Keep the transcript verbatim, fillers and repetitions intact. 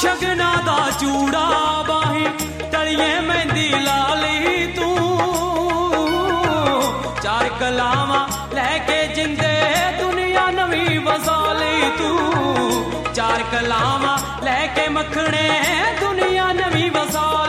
शगना दा चूड़ा बाही तलिए मेहंदी लाली तू चार कलावा लैके जिंदे दुनिया नवी वसाली तू चार कलावा लैके मखने दुनिया नवी वसा